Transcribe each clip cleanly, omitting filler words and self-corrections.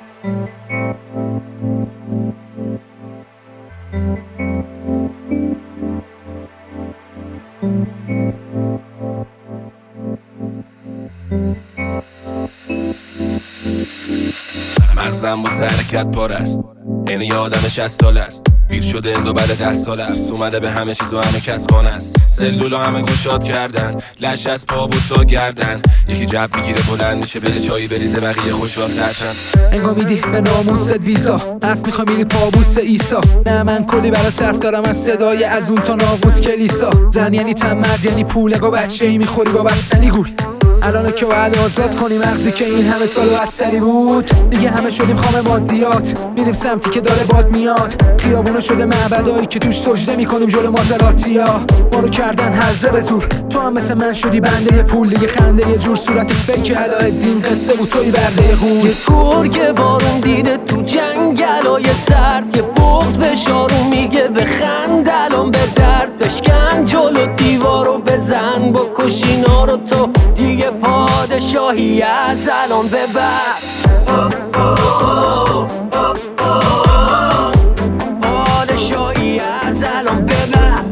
مغزم با حرکت پر است، این یه آدم 60 ساله است، پیر شده اندو بعد 10 ساله است، اومده به همه چیز و همه کس خانه است. سلولو همه گشاد کردن، لش از پا و تا گردن، یکی جو میگیره بلند میشه بره چایی بریزه بقیه خوشحال ترشن. انگار میدی به ناموست ویزا، حرف میخوای میری پابوس ایسا. نه من کلی برا طرف دارم از صدای از اون تا ناقوس کلیسا. زن یعنی تن، مرد یعنی پول، اگه بچه ای میخوری با بستنی گول. الان که باید آزاد کنیم مغزی که این همه سال و سری بود. دیگه همه شدیم خام مادیات، میریم سمتی که داره باد میاد. خیابونو شده معبدایی که توش سجده میکنیم جلو مازراتیا. ما رو کردن هرزه به زور، تو هم مثل من شدی بنده پول. دیگه خنده یه جور صورت فیک علاءالدین، قصه بود توی برده هور. یه گرگ بارون دیده تو جنگلای سرد، یه بغض به شارون میگه بخند الان به درد. بشکن جلو دیوارو بزن بکش اینا رو، تو دیگه پادشاهی از الان به بعد. پادشاهی از الان به بعد،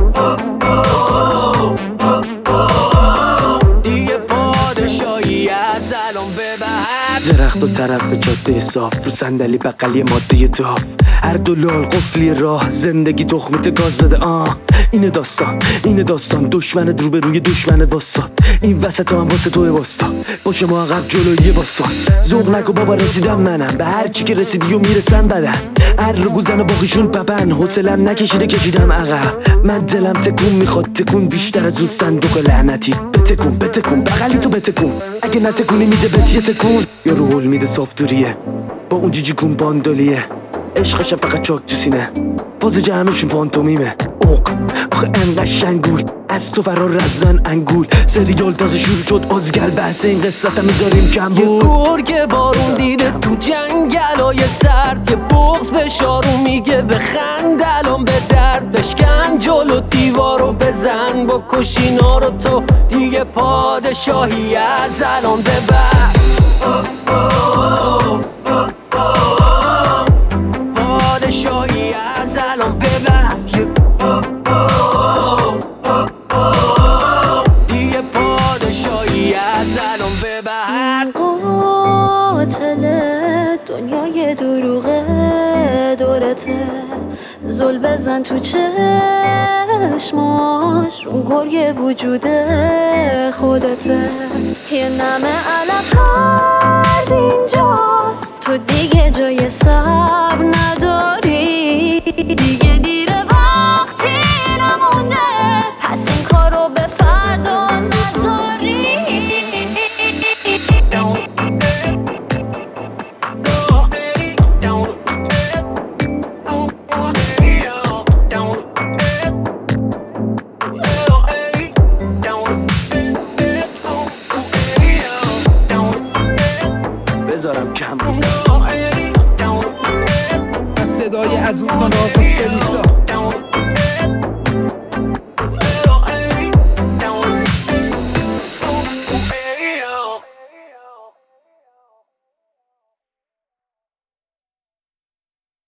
دیگه پادشاهی از الان به بعد. درخت و طرف جاده صاف، رو صندلی بغلی ماده داف، هر دو لال قفلی راه، زندگی تخمیت گاز بده. اینه داستان دشمنت رو به روی دشمنت واساد. این وسط هم واسه توی واسطا، باشه ما عقب جلوی واسواس. ذوق نکو بابا رسیدم منم، به هر چی که رسیدی و میرسن بدن. هر رو گوزن و باقیشون ببن، حوصلم نکشیده کشیدم عقب. من دلم تکون میخواد، تکون بیشتر از اون صندوق لعنتی. بتکون بغلی تو بتکون، اگه نتکونی میده بهت یه تکون. یا رو هول میده صافدوریه با اون جیجی کون باندولیه. عشقشم فقط چاک تو سینه، فاز جمعشون پانتومیمه. آخه انقدر شنگول، از تو فرار رزدن انگول. سریال تازه شروع شد ازگل، بحث این قسمت هم میذاریم کم بود. یه گرگ بارون دیده تو جنگلای سرد، یه بغض به شارون میگه بخند الان به درد. بشکن جلو دیوارو بزن بکش اینا رو، تو دیگه پادشاهی از الان به بعد. پادشاهی از الان به بعد، دیگه پادشاهی از الان به بعد. قاتل دنیای دروغه دورته، زل بزن تو چشماش، اون گرگ وجود خودته. یه نمه علف هرز اینجاست، تو دیگه جای صبر نداری. دیگه دیره وقتی نمونده، پس این کارو به فردا نذاری. بذارم کم از صدای از اون تا ناقوس کلیسا.